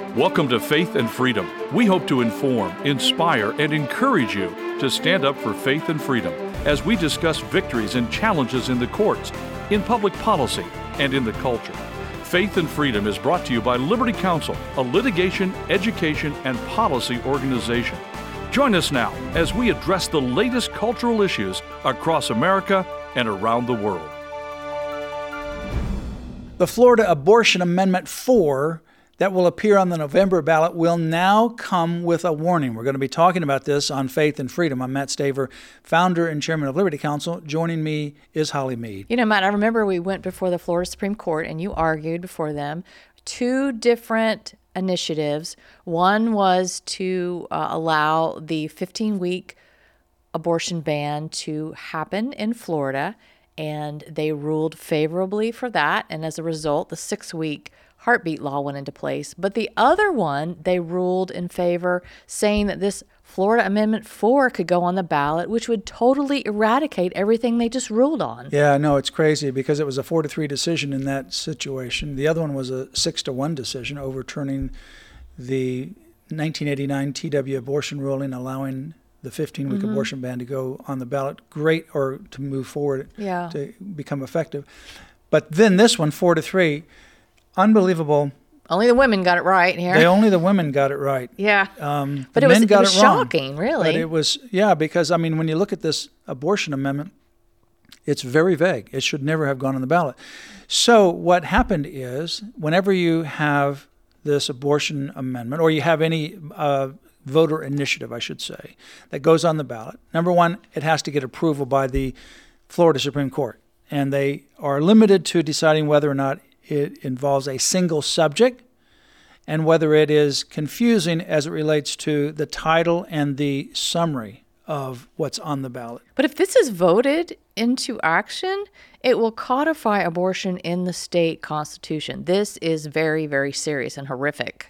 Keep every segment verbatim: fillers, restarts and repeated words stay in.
Welcome to Faith and Freedom. We hope to inform, inspire, and encourage you to stand up for faith and freedom as we discuss victories and challenges in the courts, in public policy, and in the culture. Faith and Freedom is brought to you by Liberty Counsel, a litigation, education, and policy organization. Join us now as we address the latest cultural issues across America and around the world. The Florida Abortion Amendment four that will appear on the November ballot will now come with a warning. We're going to be talking about this on Faith and Freedom. I'm Matt Staver, founder and chairman of Liberty Counsel. Joining me is Holly Mead. You know, Matt, I remember we went before the Florida Supreme Court and you argued before them two different initiatives. One was to uh, allow the fifteen-week abortion ban to happen in Florida, and they ruled favorably for that. And as a result, the six-week heartbeat law went into place. But the other one, they ruled in favor, saying that this Florida Amendment four could go on the ballot, which would totally eradicate everything they just ruled on. Yeah, no, it's crazy because it was a four to three decision in that situation. The other one was a six to one decision overturning the nineteen eighty-nine T W abortion ruling, allowing the fifteen-week mm-hmm. abortion ban to go on the ballot. Great, or to move forward, yeah. to become effective. But then this one, four to three, unbelievable. Only the women got it right here. They only the women got it right. Yeah. Um, but the it was, men got it was it wrong. shocking, really. But it was, yeah, because, I mean, when you look at this abortion amendment, it's very vague. It should never have gone on the ballot. So what happened is, whenever you have this abortion amendment, or you have any uh, voter initiative, I should say, that goes on the ballot, number one, it has to get approval by the Florida Supreme Court. And they are limited to deciding whether or not it involves a single subject and whether it is confusing as it relates to the title and the summary of what's on the ballot. But if this is voted into action, it will codify abortion in the state constitution. This is very, very serious and horrific.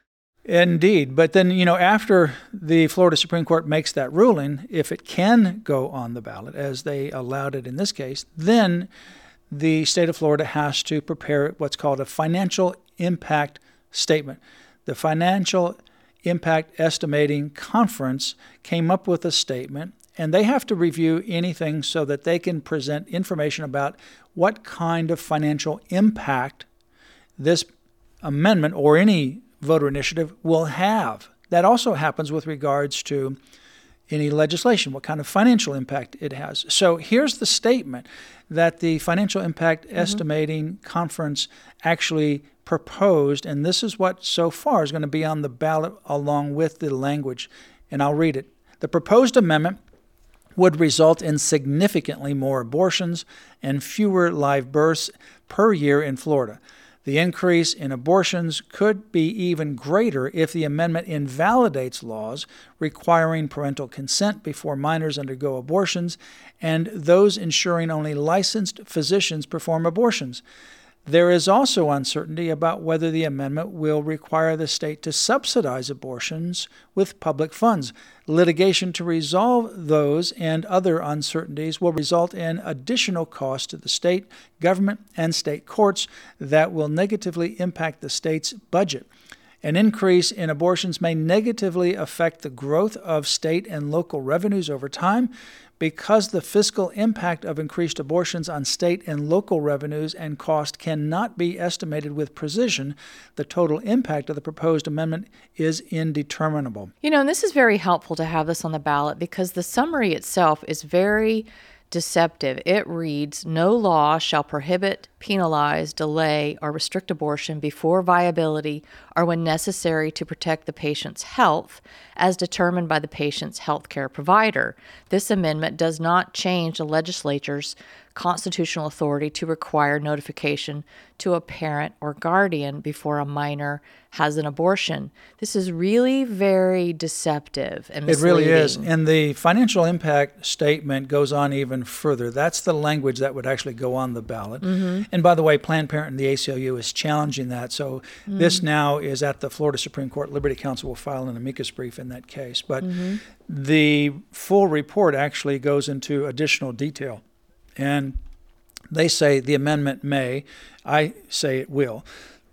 Indeed. But then, you know, after the Florida Supreme Court makes that ruling, if it can go on the ballot, as they allowed it in this case, then the state of Florida has to prepare what's called a financial impact statement. The Financial Impact Estimating Conference came up with a statement, and they have to review anything so that they can present information about what kind of financial impact this amendment or any voter initiative will have. That also happens with regards to any legislation, what kind of financial impact it has. So here's the statement that the Financial Impact mm-hmm. Estimating Conference actually proposed, and this is what so far is going to be on the ballot along with the language, and I'll read it. The proposed amendment would result in significantly more abortions and fewer live births per year in Florida. The increase in abortions could be even greater if the amendment invalidates laws requiring parental consent before minors undergo abortions and those ensuring only licensed physicians perform abortions. There is also uncertainty about whether the amendment will require the state to subsidize abortions with public funds. Litigation to resolve those and other uncertainties will result in additional costs to the state government and state courts that will negatively impact the state's budget. An increase in abortions may negatively affect the growth of state and local revenues over time. Because the fiscal impact of increased abortions on state and local revenues and cost cannot be estimated with precision, the total impact of the proposed amendment is indeterminable. You know, and this is very helpful to have this on the ballot because the summary itself is very deceptive. It reads, no law shall prohibit, penalize, delay, or restrict abortion before viability or when necessary to protect the patient's health as determined by the patient's health care provider. This amendment does not change the legislature's constitutional authority to require notification to a parent or guardian before a minor has an abortion. This is really very deceptive and misleading. It really is. And the financial impact statement goes on even further. That's the language that would actually go on the ballot. Mm-hmm. And by the way, Planned Parenthood and the A C L U is challenging that. So mm-hmm. this now is at the Florida Supreme Court. Liberty Counsel will file an amicus brief in that case. But mm-hmm. the full report actually goes into additional detail. And they say the amendment may, I say it will,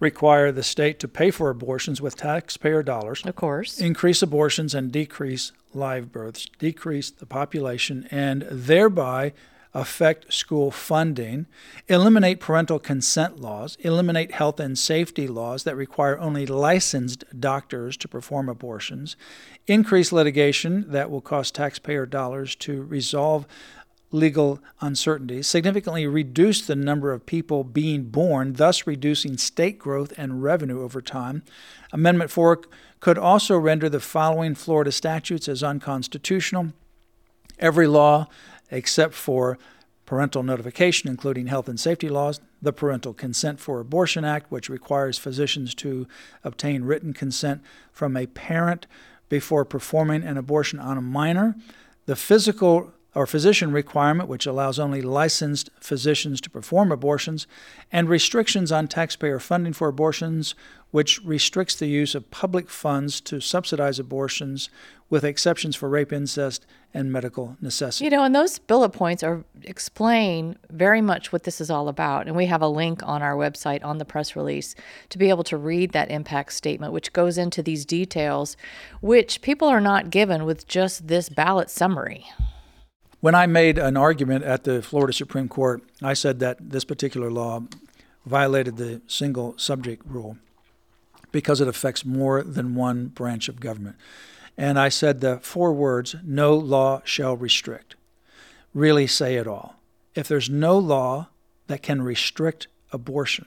require the state to pay for abortions with taxpayer dollars, Of course. increase abortions and decrease live births, decrease the population, and thereby affect school funding, eliminate parental consent laws, eliminate health and safety laws that require only licensed doctors to perform abortions, increase litigation that will cost taxpayer dollars to resolve legal uncertainties, significantly reduce the number of people being born, thus reducing state growth and revenue over time. Amendment four could also render the following Florida statutes as unconstitutional. Every law except for parental notification, including health and safety laws, the Parental Consent for Abortion Act, which requires physicians to obtain written consent from a parent before performing an abortion on a minor, the physical or physician requirement, which allows only licensed physicians to perform abortions, and restrictions on taxpayer funding for abortions, which restricts the use of public funds to subsidize abortions, with exceptions for rape, incest, and medical necessity. You know, and those bullet points are explain very much what this is all about. And we have a link on our website on the press release to be able to read that impact statement, which goes into these details, which people are not given with just this ballot summary. When I made an argument at the Florida Supreme Court, I said that this particular law violated the single subject rule because it affects more than one branch of government. And I said the four words, no law shall restrict, really say it all. If there's no law that can restrict abortion,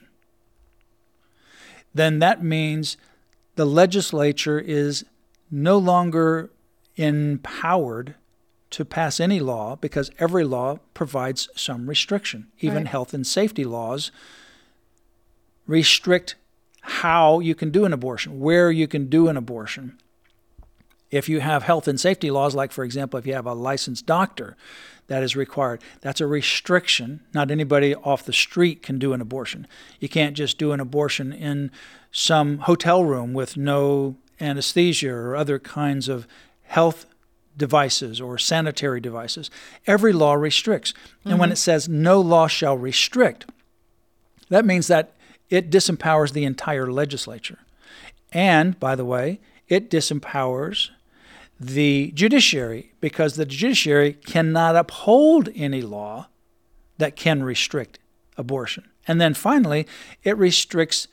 then that means the legislature is no longer empowered to pass any law, because every law provides some restriction. Even right. Health and safety laws restrict how you can do an abortion, where you can do an abortion. If you have health and safety laws, like, for example, if you have a licensed doctor that is required, that's a restriction. Not anybody off the street can do an abortion. You can't just do an abortion in some hotel room with no anesthesia or other kinds of health devices or sanitary devices. Every law restricts. Mm-hmm. And when it says no law shall restrict, that means that it disempowers the entire legislature. And, by the way, it disempowers the judiciary, because the judiciary cannot uphold any law that can restrict abortion. And then finally, it restricts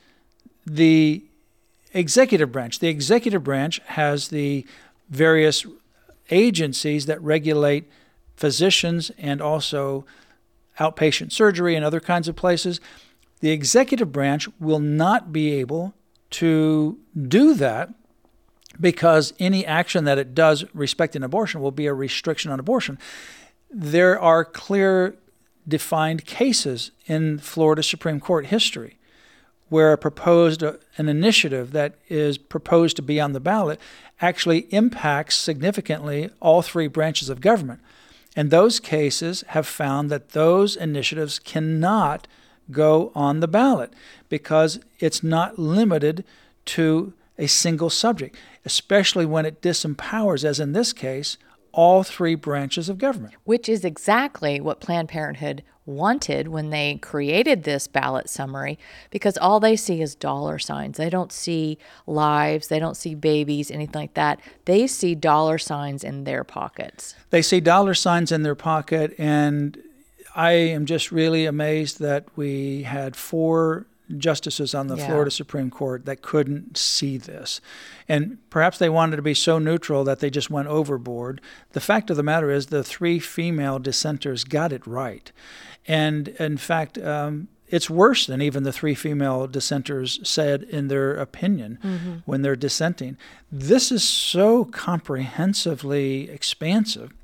the executive branch. The executive branch has the various agencies that regulate physicians and also outpatient surgery and other kinds of places. The executive branch will not be able to do that, because any action that it does respecting abortion will be a restriction on abortion. There are clear, defined cases in Florida Supreme Court history where a proposed, uh, an initiative that is proposed to be on the ballot actually impacts significantly all three branches of government. And those cases have found that those initiatives cannot go on the ballot because it's not limited to a single subject, especially when it disempowers, as in this case, all three branches of government. Which is exactly what Planned Parenthood wanted when they created this ballot summary, because all they see is dollar signs. They don't see lives, they don't see babies, anything like that. They see dollar signs in their pockets. They see dollar signs in their pocket, and I am just really amazed that we had four justices on the yeah. Florida Supreme Court that couldn't see this. And perhaps they wanted to be so neutral that they just went overboard. The fact of the matter is the three female dissenters got it right. And in fact, um, it's worse than even the three female dissenters said in their opinion mm-hmm. when they're dissenting. This is so comprehensively expansive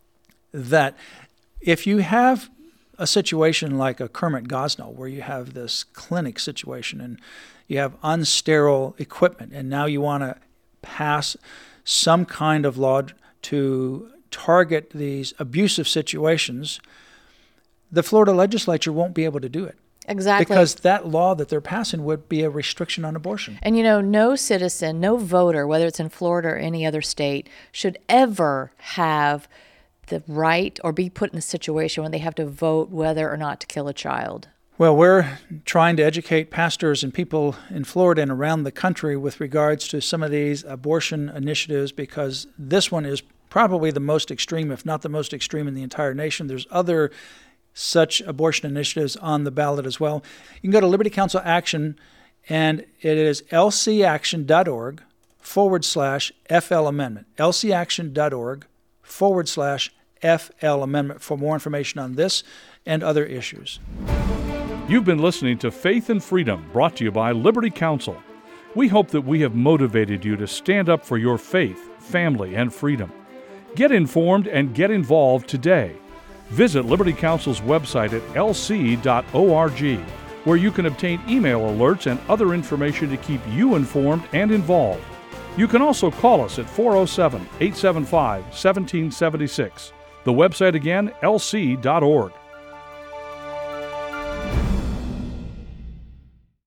that if you have a situation like a Kermit Gosnell, where you have this clinic situation and you have unsterile equipment, and now you want to pass some kind of law to target these abusive situations, the Florida legislature won't be able to do it. Exactly. Because that law that they're passing would be a restriction on abortion. And, you know, no citizen, no voter, whether it's in Florida or any other state, should ever have the right or be put in a situation when they have to vote whether or not to kill a child. Well, we're trying to educate pastors and people in Florida and around the country with regards to some of these abortion initiatives, because this one is probably the most extreme, if not the most extreme in the entire nation. There's other such abortion initiatives on the ballot as well. You can go to Liberty Counsel Action, and it is lcaction.org forward slash FL Amendment. lcaction.org forward slash FL Amendment for more information on this and other issues. You've been listening to Faith and Freedom, brought to you by Liberty Counsel. We hope that we have motivated you to stand up for your faith, family, and freedom. Get informed and get involved today. Visit Liberty Counsel's website at l c dot org, where you can obtain email alerts and other information to keep you informed and involved. You can also call us at four oh seven, eight seven five, one seven seven six. The website again, l c dot org.